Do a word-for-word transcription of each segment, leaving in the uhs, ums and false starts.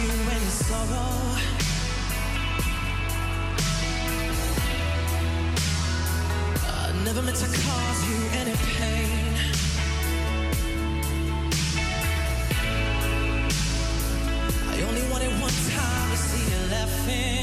you any sorrow. I never meant to cause you any pain. I only wanted one time to see you laughing.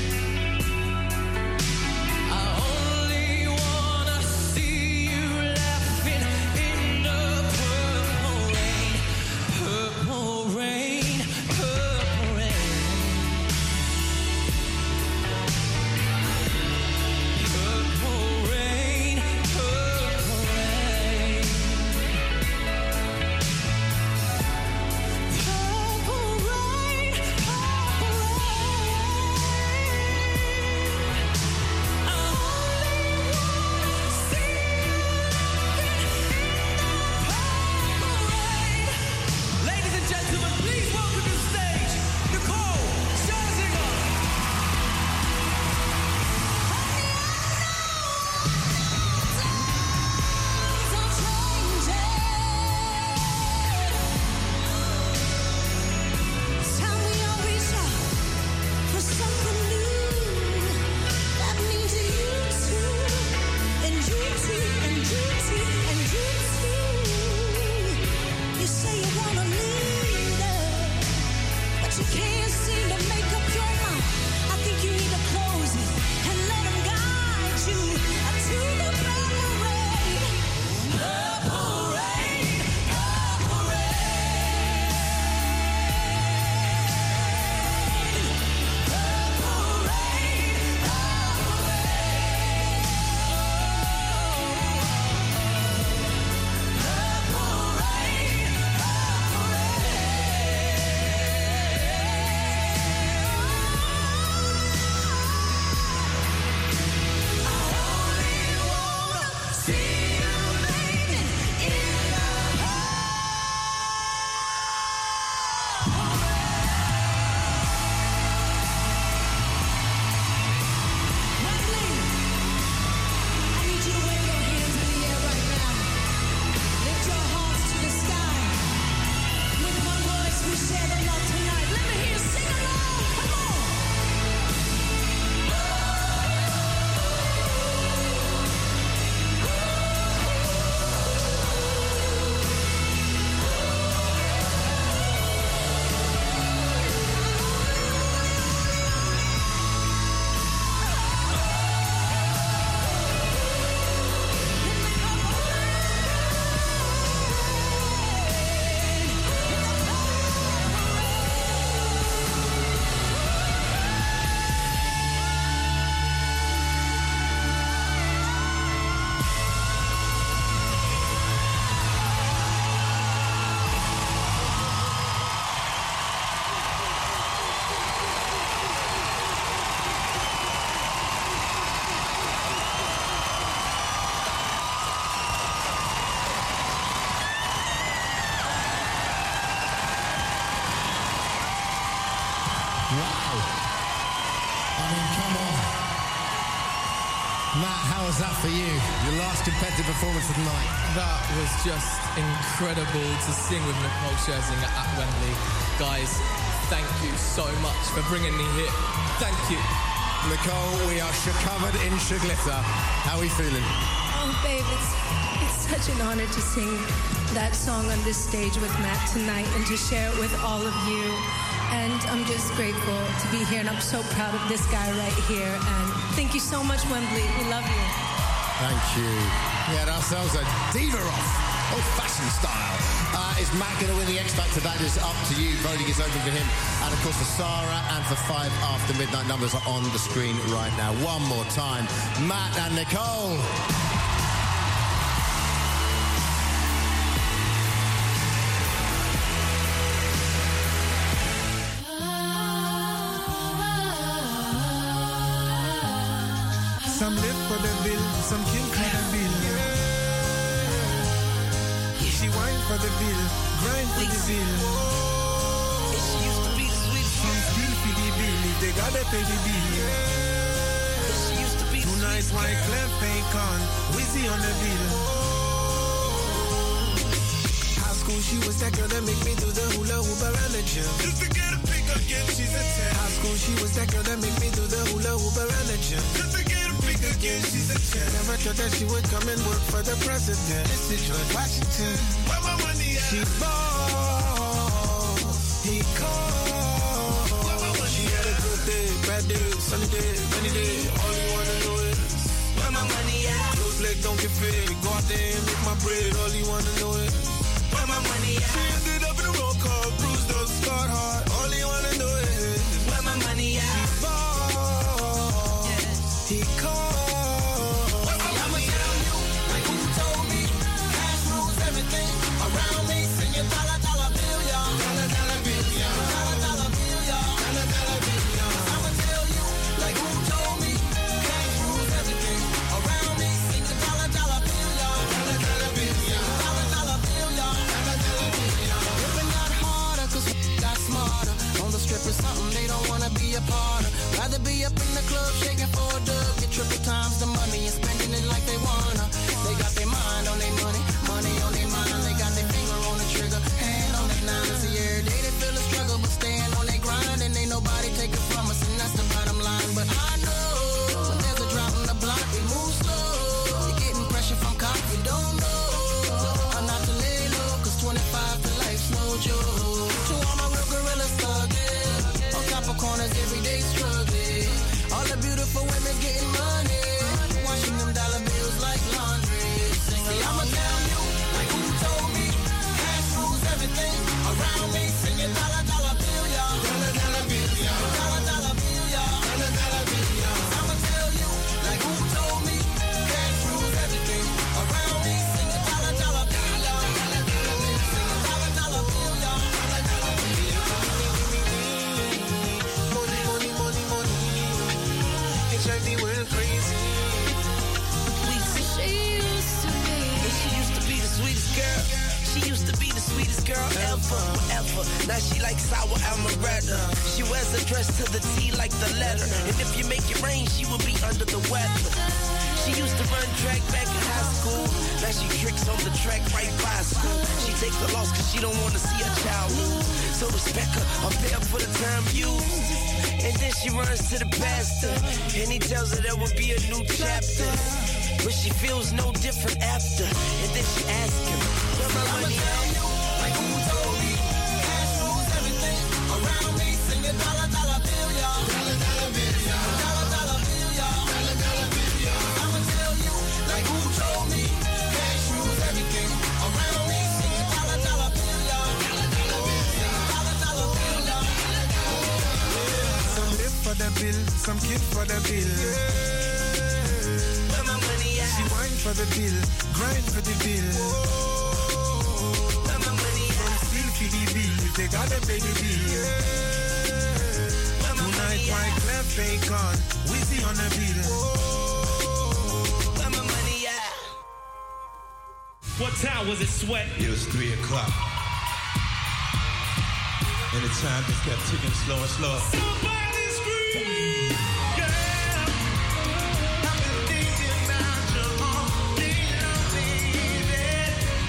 For you, your last competitive performance of the night. That was just incredible to sing with Nicole Scherzinger at Wembley. Guys, thank you so much for bringing me here. Thank you. Nicole, we are covered in glitter. How are we feeling? Oh, babe, it's, it's such an honor to sing that song on this stage with Matt tonight and to share it with all of you. And I'm just grateful to be here, and I'm so proud of this guy right here. And thank you so much, Wembley. We love you. Thank you. We had ourselves a diva off, old-fashioned style. Uh, is Matt going to win the X Factor? That is up to you. Voting is open for him. And of course for Sarah and for Five After Midnight. Numbers are on the screen right now. One more time. Matt and Nicole. Some live for the bill, some kill for the bill. She whine for the bill, grind for the bill. She used to be sweet. Some steal for the bill, if they gotta pay the bill. She used to be two nice white clef ain't con, Wizzy on the bill. High school, she was that girl that make me do the hula hoop around the gym. Just to get a pick again, she's a ten. High school, she was that girl that make me do the hula hoop around the gym. Just to get a pick again, she's a ten. Never thought that she would come and work for the president. It's the George Washington. Where my money at? She ball, he called. Where my money she at? Had a good day, bad day, sunny day, rainy day. All you wanna know is where my money at? Close leg don't get fit. Go out there and make my bread. All you wanna know is where my money at? She ended up in a roll call, bruised up, scarred hard. All you wanna know is where my money at? He ball, yeah. He called. Where my money at? Like who told me? Cash rules everything around me. Sing your dollar, dollar bill, y'all. Dollar, dollar bill, y'all. Dollar, dollar bill, y'all. Dollar, dollar bill, y'all. I'ma tell you, like who told me? Cash rules everything around me. Sing your dollar, dollar bill, y'all. Dollar, dollar bill, y'all. Dollar, dollar bill, y'all. Dollar, dollar bill, y'all. Living out harder, cause we got smarter. On the strip is something they don't wanna be a part of. Rather be up in the club shaking for a dub. Get triple times the money and spending it like they wanna. They got their mind on their money, money on their mind. They got their finger on the trigger, hand on the nine. See, every day they feel the struggle, but staying on their grind. And ain't nobody take it from us, and that's the bottom line. But I know when there's a drop in the block, we move slow. You're getting pressure from cops, you don't know. I'm not to lay low, cause twenty-five to life's no joke. To all my real gorillas thugging, on top of corners every day struggling. All the beautiful women getting money, washing them dollar bills like laundry. See, I'ma tell you, like who told me? Cash rules everything around me. Sing your dollar, dollar bill, y'all. Dollar, dollar bill, y'all. Dollar, dollar bill, y'all. Dollar, dollar bill, y'all. I'ma tell you, like who told me? Cash rules everything around me. Sing your dollar, dollar bill, y'all. Dollar, dollar bill, sing your dollar, dollar bill, y'all. Dollar, dollar bill, y'all. Money, money, money, money. It drives me well crazy. She used to be. She used to be the sweetest girl. She used to be the sweetest girl ever, ever. Now she likes sour amaretto. She wears a dress to the T like the letter. And if you make it rain, she will be under the weather. She used to run track back in high school. Now she tricks on the track right by school. She takes the loss cause she don't want to see her child lose. So respect her, I'm there for the time used. And then she runs to the pastor, and he tells her there will be a new chapter. But she feels no different after. And then she asks him, where my money at? Like who told me? Cash rules everything around me. Sing your dollar, dollar bill, y'all. Dollar, dollar bill, y'all. Dollar, dollar bill, y'all. Dollar, dollar bill, y'all. I'ma tell you, like who told me? Cash rules everything around me. Sing your dollar, dollar bill, y'all. Dollar, dollar bill, y'all. Dollar, dollar bill, y'all. Some live for the bill, some kid for the bill. Where my money at? She whine for the bill, grind for the bill. Where my money at? Still for the bill, if they gotta pay the bill. Where my Tonight, money white at? clef bacon, Wizzy on the bill. Where my money at? What time was it, Sweat? It was three o'clock. And the time just kept ticking slow and slow. Somebody scream! Yeah! I've been thinking about you all day long, baby.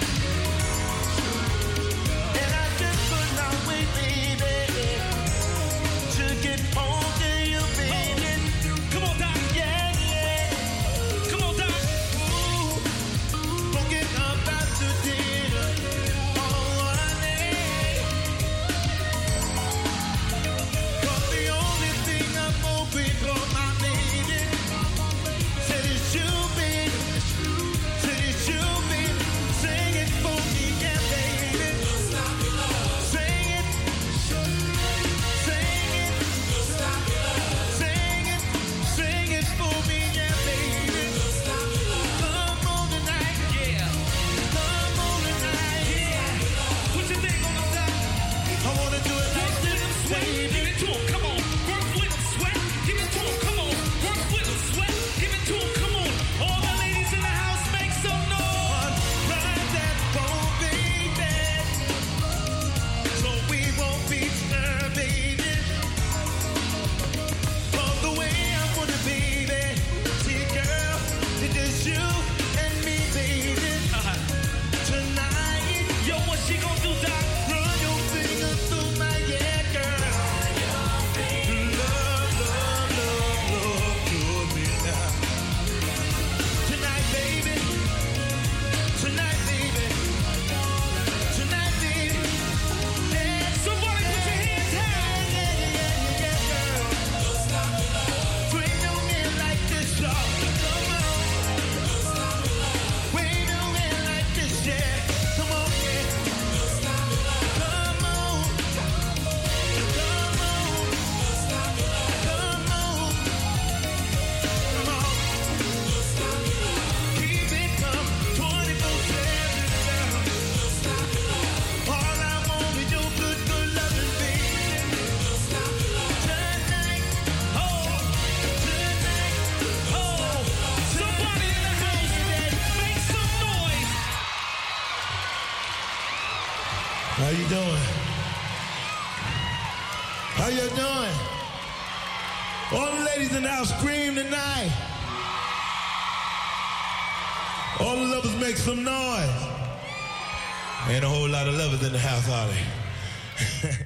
And I just could not wait, baby, to get home to you, baby. Come on, Doc. Yeah, yeah. Come on, Doc. Ooh. Forget about the dinner. All I need. Cause the only How you doing? How you doing? All the ladies in the house scream tonight. All the lovers make some noise. Ain't a whole lot of lovers in the house, are they?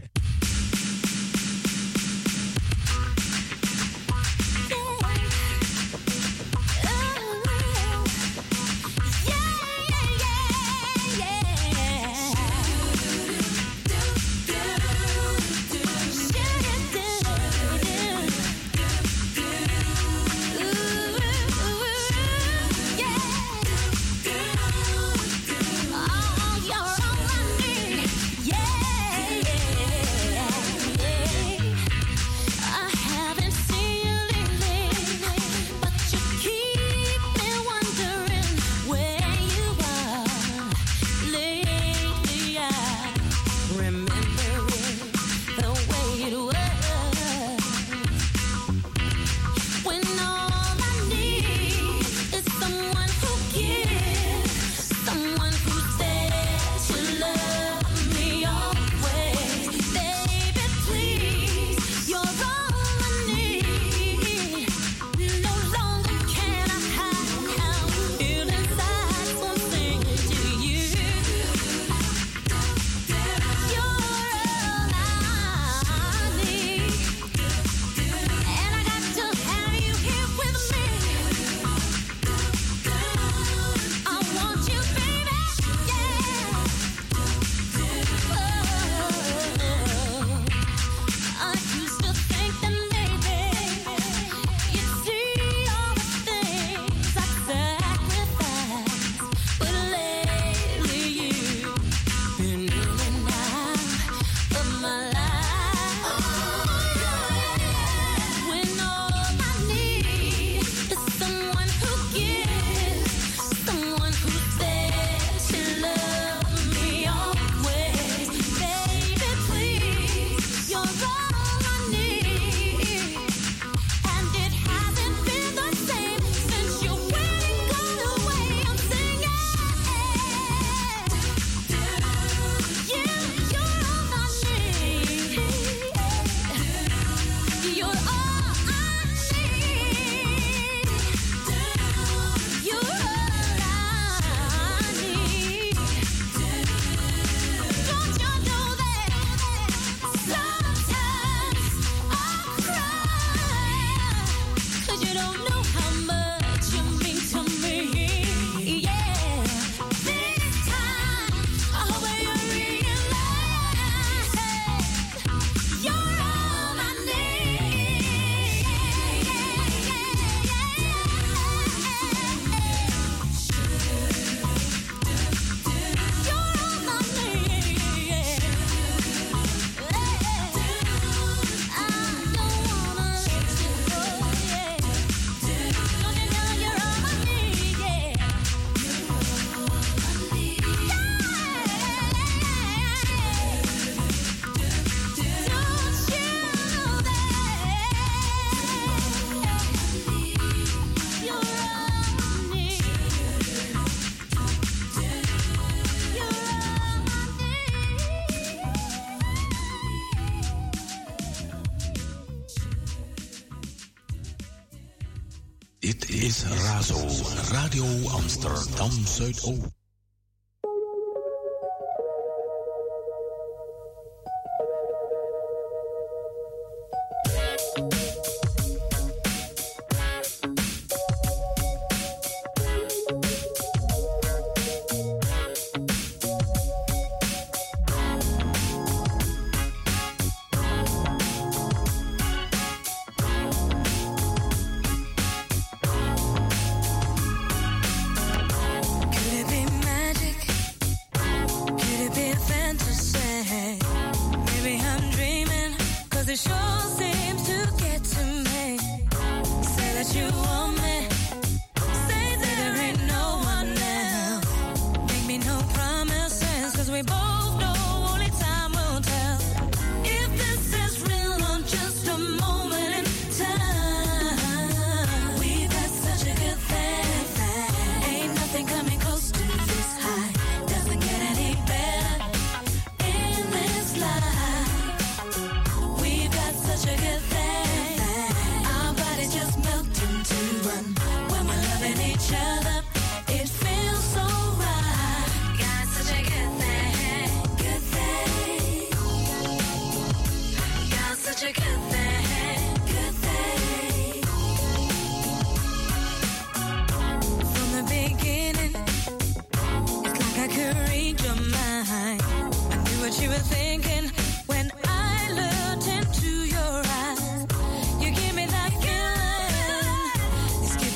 Dit is Razo, Radio Amsterdam Zuidoost. Could it be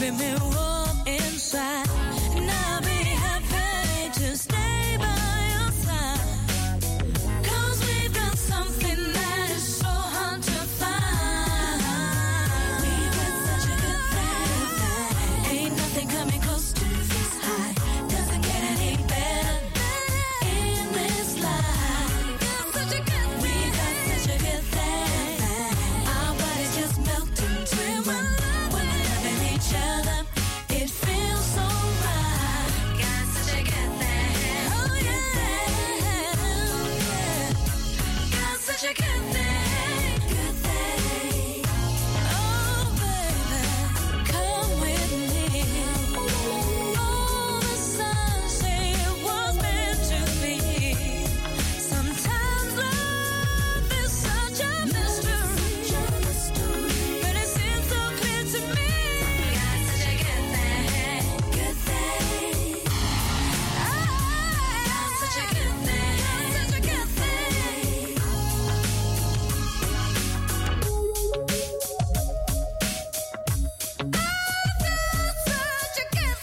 keeping me warm inside. And I'll be happy to stay by your side. 'Cause we've got something that is so hard to find. We've got such a good thing. Ain't nothing coming close to this high. Doesn't get any better in this life. Such a good thing. We've got such a good thing. Our bodies just melt into one. When we're loving each other, it feels so right. Got such a good thing. Oh yeah, yeah. Got such a good thing. Good thing. Oh baby, come with me. Oh, the sun say it was meant to be. Sometimes love is such a mystery, but it seems so clear to me. Got such a good thing, good thing. Ah, got such a good thing, such a good thing. Such a good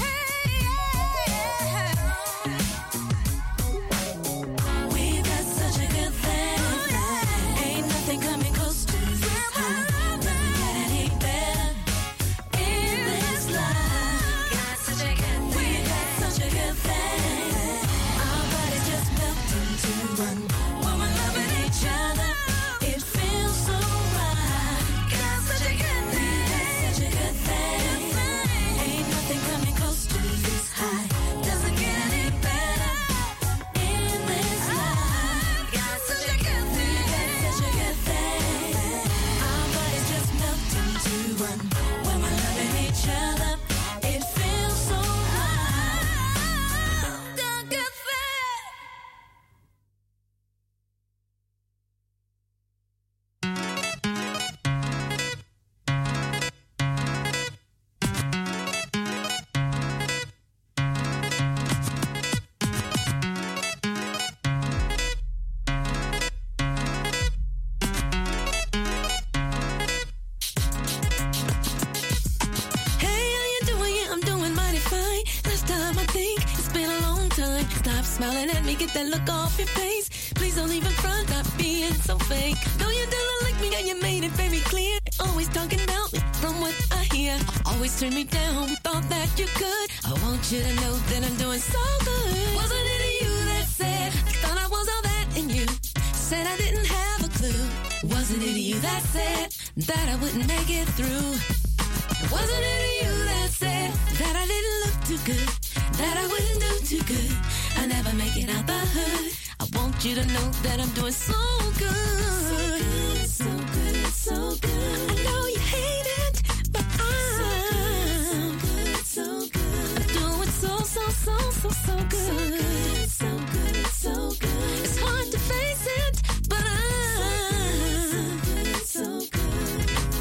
thing. We've got such a good thing. Ain't nothing coming close to this high. Doesn't get any better in this life. Got such a good thing. We've got such a good thing. Our bodies just melt into one. When we're loving each other, it feels so right. Got such a good thing. Such a good thing. Ain't nothing coming close to this high. Doesn't get any better in this life. Got such a good thing. Such a good thing. Our bodies just melt into one. When we're loving each other, it feels so right. The good thing. Hey, how you doing? Yeah, I'm doing mighty fine. Last time I think it's been a long time. Stop smiling at me, get that look off your face. Please don't leave in front, stop being so fake. No, you don't like me, and you made it very clear. Always talking about me from what I hear. Always turn me down, thought that you could. I want you to know that I'm doing so good. Wasn't it you that said, thought I was all that in you? Said I didn't have a clue. Wasn't it you that said that I wouldn't make it through? Wasn't it you that said that I didn't look too good, that I wouldn't do too good, I never make it out the hood? I want you to know that I'm doing so good, so good, so good. I know you hate it, but I'm so good, so good. I'm doing so, so, so, so, so good, so good, so good. It's hard to face it, but I'm so good, so good.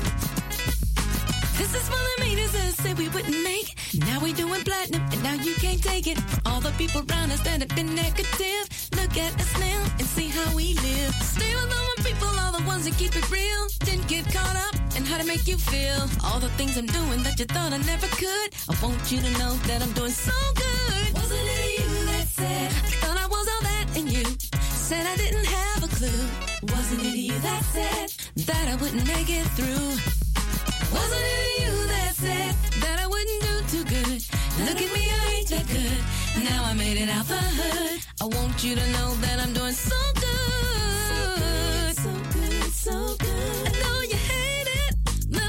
This is what I mean, is it said we wouldn't make it. Now we doing platinum, and now you can't take it. All the people around us that have been negative, look at us now and see how we live. Stay with all the people, all the ones that keep it real. Didn't get caught up in how to make you feel. All the things I'm doing that you thought I never could. I want you to know that I'm doing so good. Wasn't it you that said, thought I was all that in you? Said I didn't have a clue. Wasn't it you that said that I wouldn't make it through? Wasn't it you that said that I wouldn't do too good? Look at me, I ain't that good. Now I made it out the hood. I want you to know that I'm doing so good, so good, so good. I know you hate it, but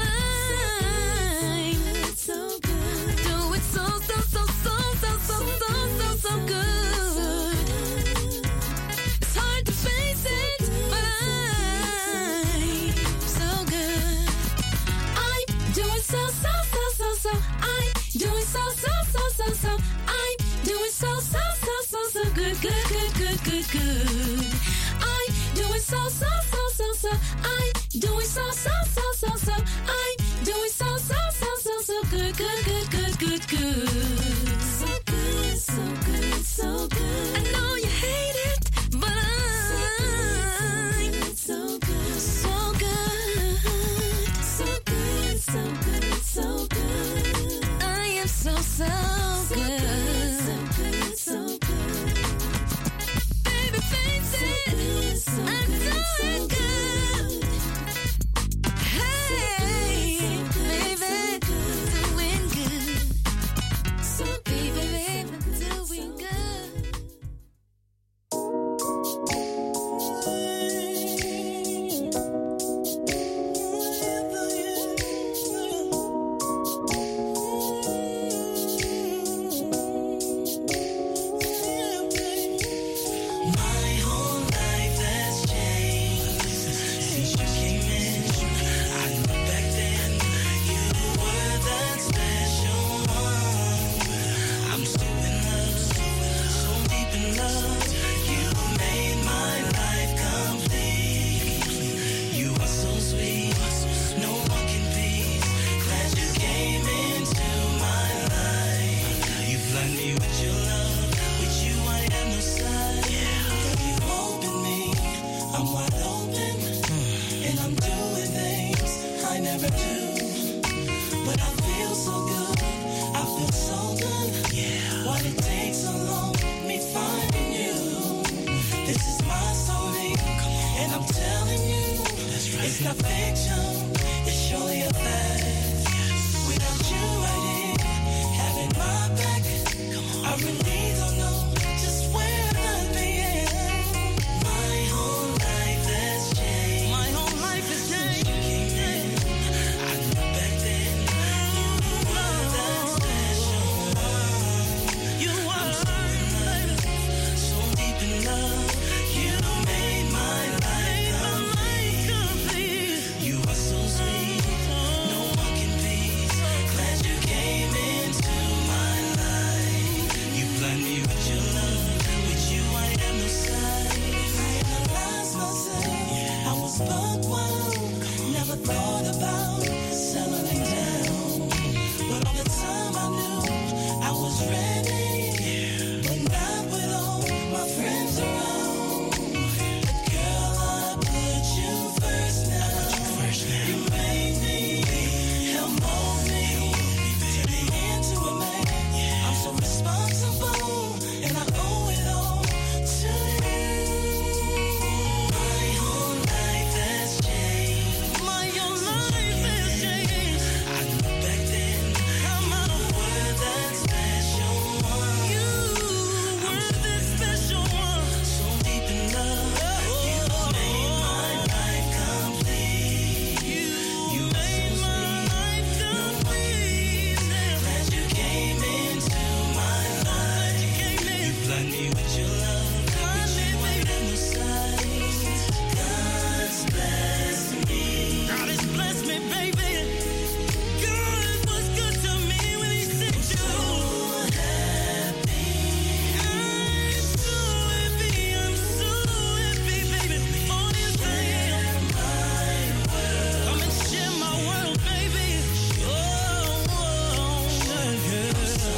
I'm so good. Do it so, so, so, so, so, so, so, so, so good. It's hard to face it, but I'm so good. I'm doing so, so, so, so, so. I'm doing so, so, so, so, so. I'm doing so, so, so, so, so good, good, good, good, good, good. I'm doing so, so, so, so, so. I'm doing so, so, so, so, so. I'm doing so, so, so, so, so good, good, good, good, good, good. So good, so good, so good. I know you hate it, but I'm so good, so good, so good, so good, so good. fiction, it's surely a fact. Without you right here, having my back, I really don't know just where I'd be at. My whole life has changed. My whole life has changed. You came in, I knew back then you were that special one. You were so deep in love. You made my life complete. You are so sweet, no one can beat. Glad you came into my life. You blind me with your love. With you I am no sight. I analyze myself. I was buck wild. Never thought about settling down. But all the time I knew I was ready. But not with all my friends around. But girl, I put you first now. You made me, help mold me, turn me into a man. I'm so responsible, and I owe it all to you. My whole life has changed. My whole life has changed. I knew back then I'm out of word that special one. You were that special one. So deep in love, you made my life complete. You made my life complete. Glad you came into my life. You blind me with your love. With you I had no sight. God's blessed me. God has blessed me, baby. God was good to me when He sent you. So happy. I'm so happy. I'm so happy, baby. On His hand. Come and share my world, baby. Oh, oh, yeah.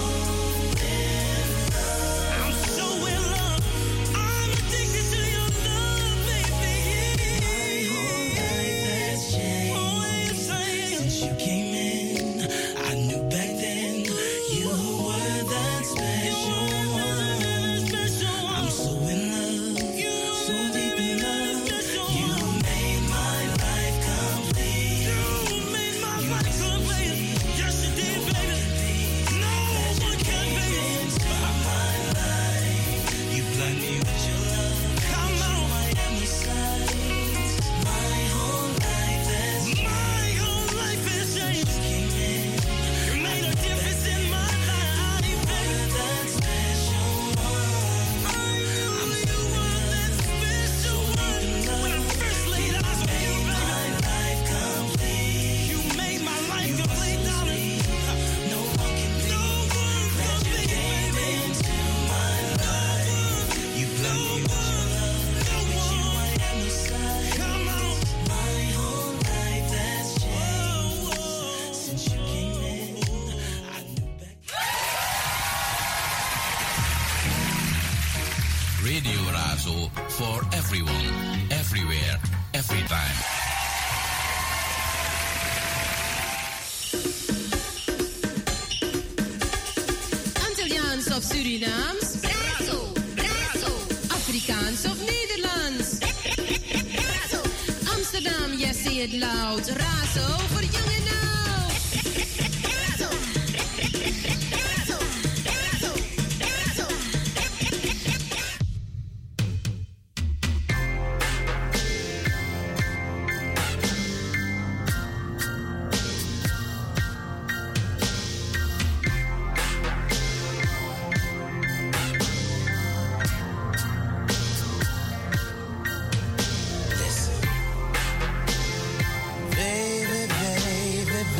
I'm so in love. I'm addicted to your love, baby. My whole life has changed. Oh, yes, I am. Since you came in, I knew back then you were that special one. I'm so in love, so deep in love. You made my life complete. You made my life complete. Yes, you did, baby. No one can be into my life. You blind me with your love. Come on, I am the sight. My whole life has changed. My whole life has changed. You came in. You made a difference in my life, baby. That special one. I knew you were that special one. When I first laid eyes on you, baby. My life complete. You made my life complete, darling. No one can be. No one can be. You came into my life. You blind me with your love. With you I am no sight. Come on. My whole life has changed. Since you came in, I knew back. Radio Razo for everyone, everywhere, every time. Antilliaans of Surinaams? Razo, Razo. Afrikaans of Nederlands? Razo. Amsterdam, yes, say it loud. Razo voor jong en oud. Razo. Razo. Razo. Razo. Baby, baby,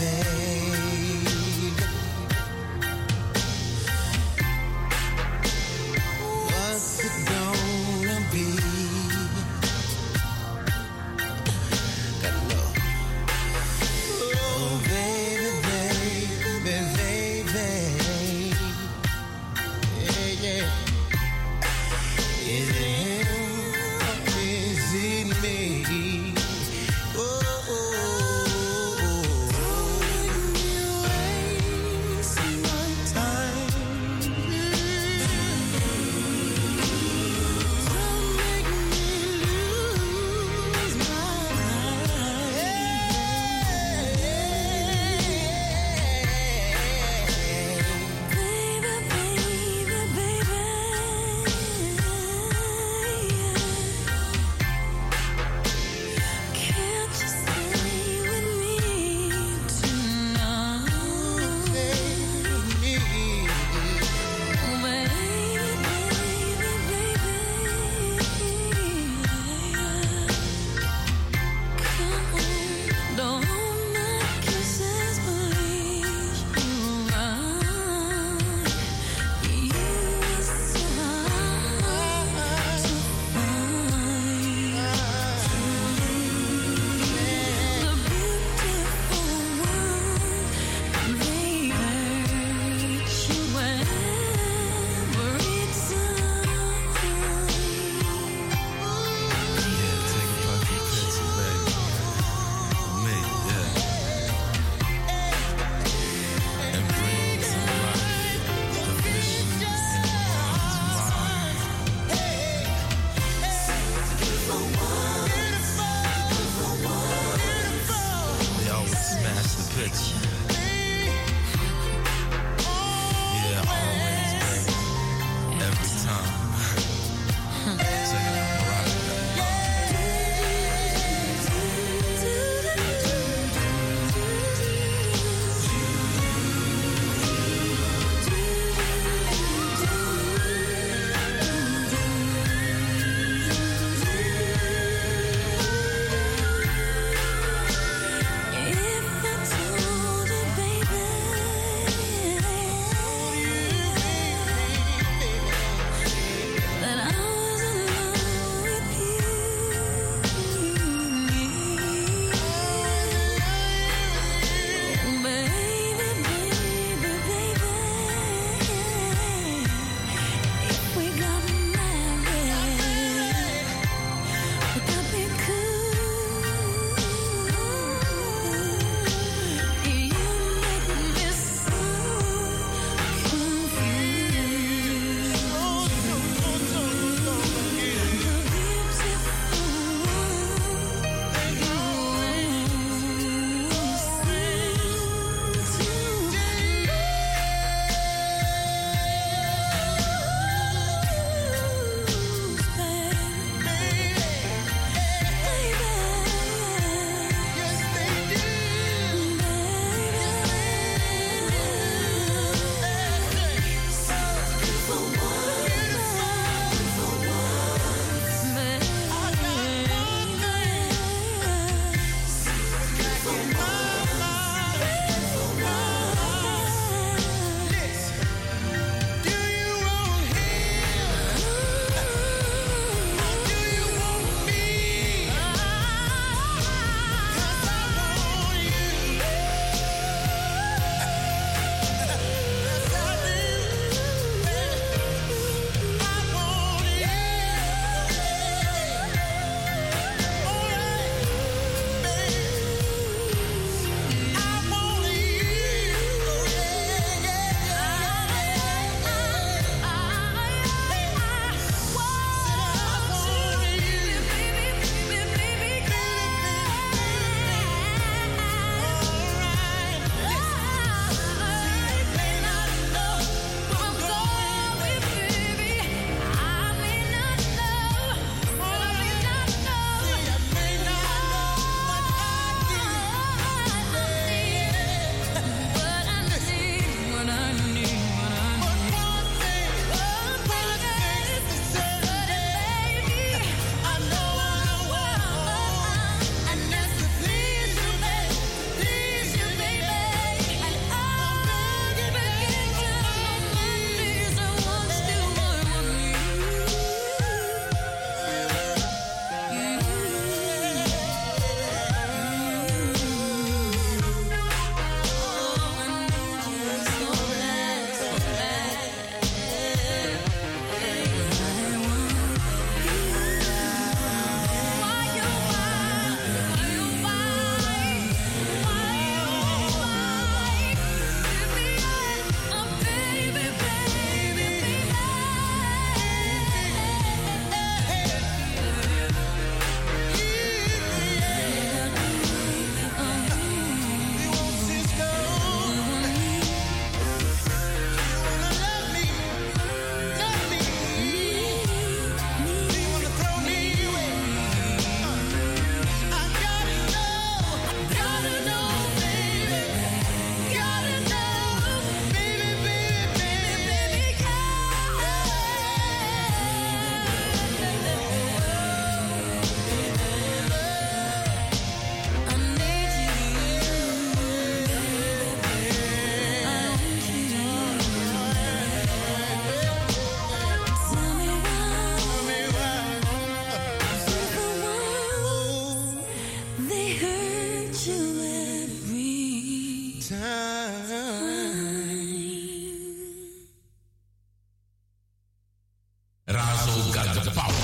to the power.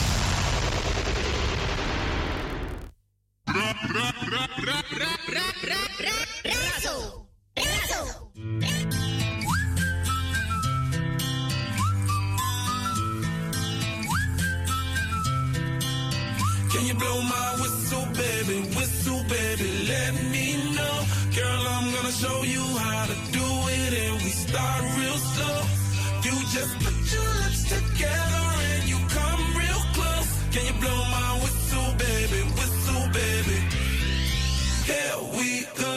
Razzle! Razzle! Can you blow my whistle, baby? Whistle, baby, let me know. Girl, I'm gonna show you how to do it, and we start real slow. You just put your lips together and you come real close. Can you blow my whistle, baby? Whistle, baby. Here we go.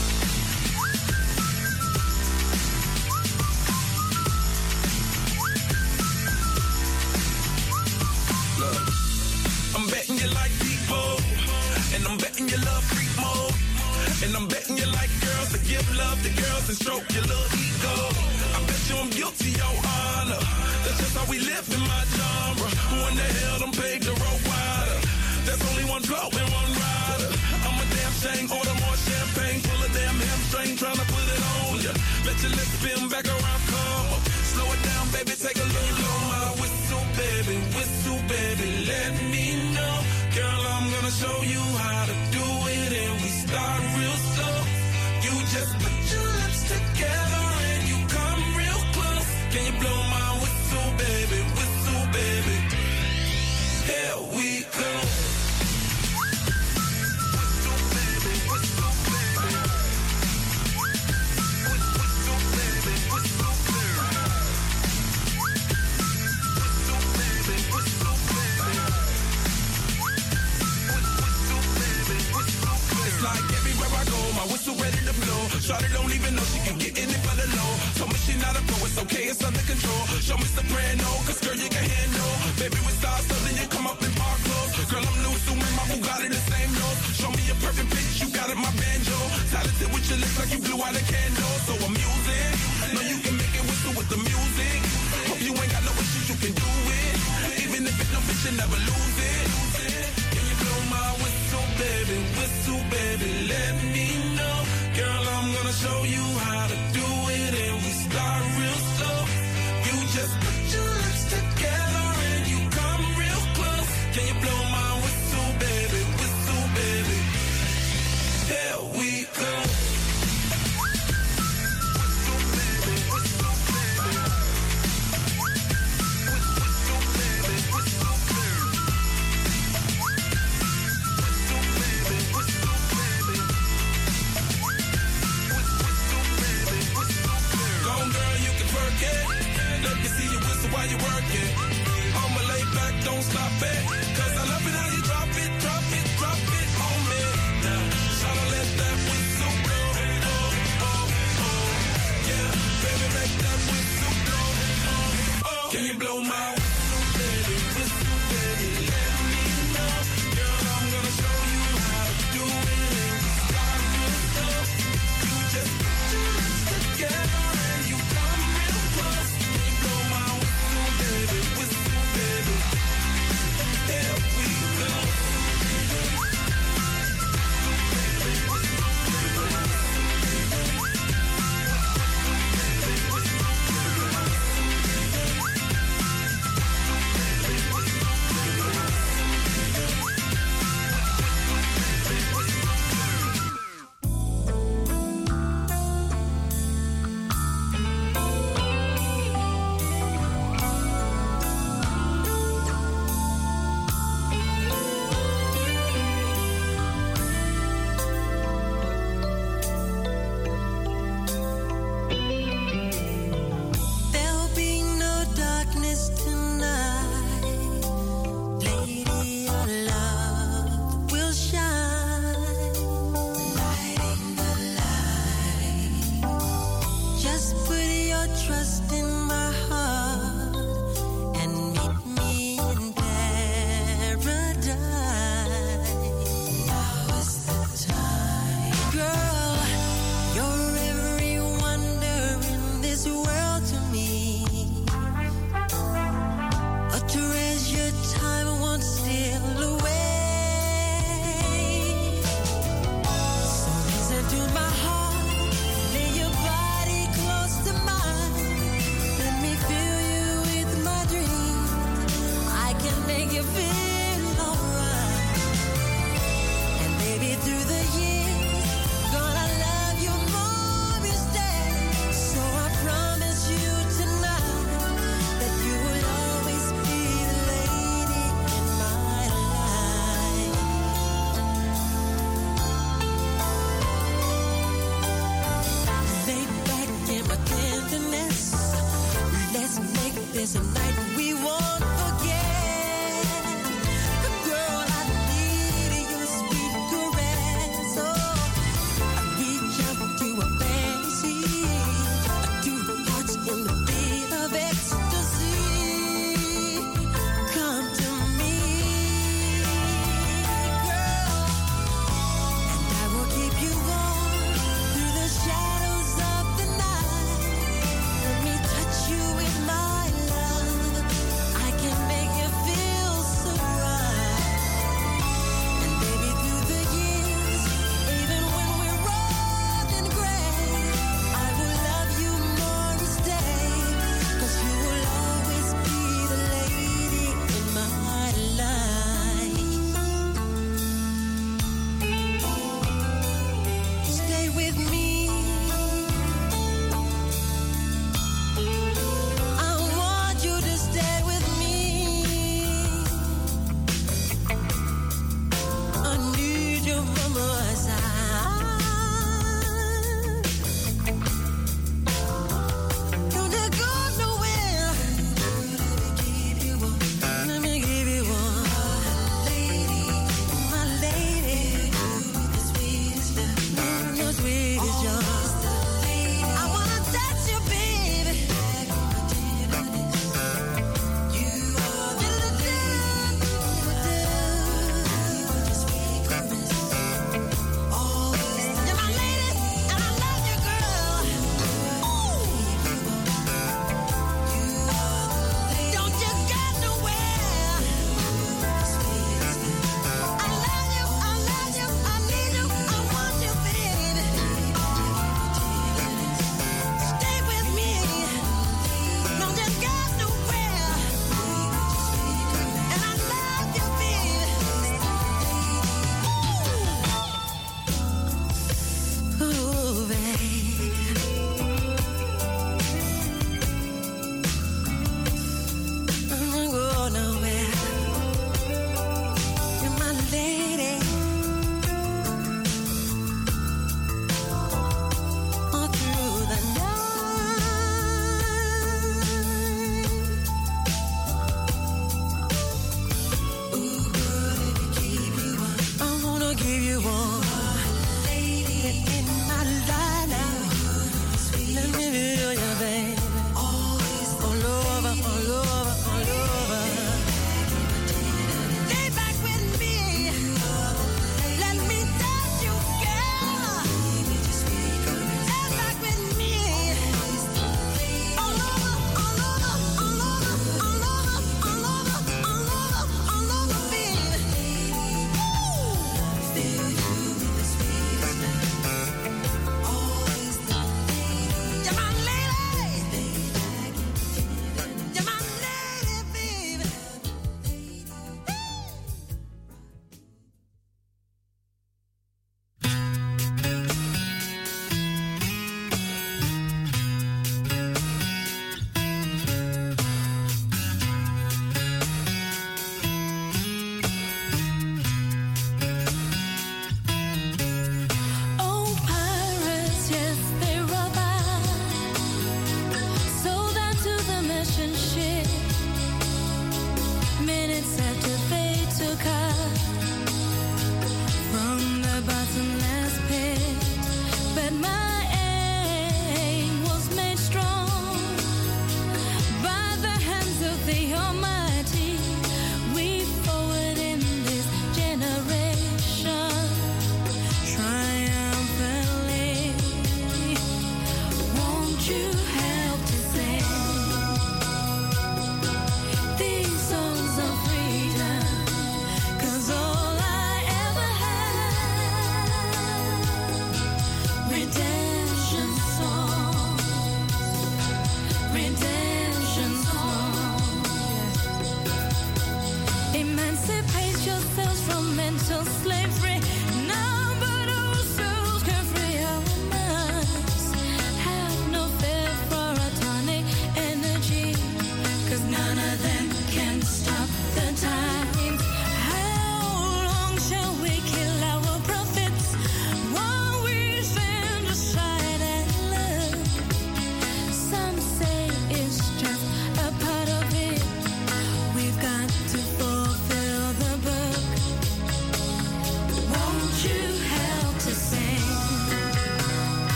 Look, I'm betting you like people, and I'm betting you love freak mode, and I'm betting you like girls to give love to girls and stroke your little ego. I bet you I'm guilty, your honor. That's just how we live in my genre. Who in the hell done paved the road wider? There's only one blow and one rider. I'm a damn shame, order more champagne, full of damn hamstring, trying to put it on ya. Let your lips spin back around, come up. Slow it down, baby, take a look. Blow my whistle, baby, whistle, baby, let me know. Girl, I'm gonna show you how to do it, and we start real slow. You just put your lips together and you come real close. Can you blow my whistle, baby, whistle, baby? Here we go. Whistle, baby, whistle, baby. Whistle, baby, whistle, baby. Whistle, baby, whistle, baby. Whistle, baby, whistle, baby. It's like everywhere I go, my whistle ready to blow. Shawty don't even know she can get in it for the low. Told me she not a pro, it's okay, it's under control. Show me soprano, cause girl you can handle. Baby we start something, you come up in park clothes. Girl I'm loose, so my Bugatti the same nose. Show me a perfect pitch, you got it, my banjo. Talented with your lips like you blew out a candle. So I'm using, know you can make it whistle with the music. Hope you ain't got no issues, you can do it. Even if it's no bitch, you never lose it. Can you blow my whistle, baby, whistle, baby, let me know. Girl, I'm gonna show you how to do it, and we start real slow. You just put your lips together and you come real close. Can you blow my whistle, baby, whistle, baby? Here we go. Whistle, baby, whistle, baby. Whistle, baby, whistle, baby. Whistle, baby, whistle, baby. Go on, girl, you can work it. Let me see you whistle while you work it. I'ma lay back, don't stop it. Cause I love it how you drop it, drop it, drop it on me. Now, tryna let that whistle blow. Oh, oh, oh. Yeah, baby, make that whistle blow. Oh, oh. Can you blow my